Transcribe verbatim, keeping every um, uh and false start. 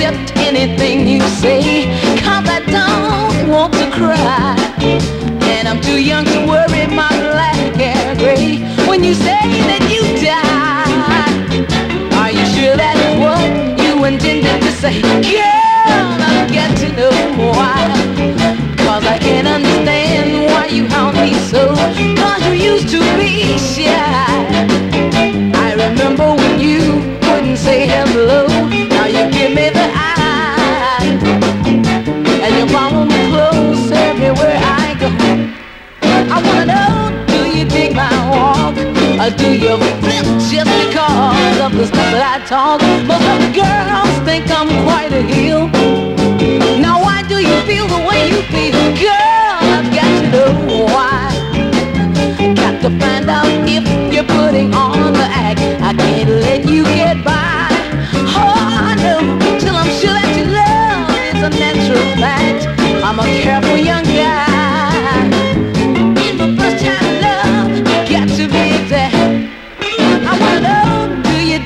accept anything you say, 'cause I don't want to cry. And I'm too young to worry my black hair gray. When you say that you die, are you sure that's what you intended to say? Girl, I've got to know why, 'cause I can't understand why you haunt me so. 'Cause you used to be shy. I remember when you wouldn't say hello. Now you give me the eye, and you follow me close everywhere I go. I wanna know, do you dig my walk, or do you flip just because of the stuff that I talk? Most of the girls think I'm quite a heel.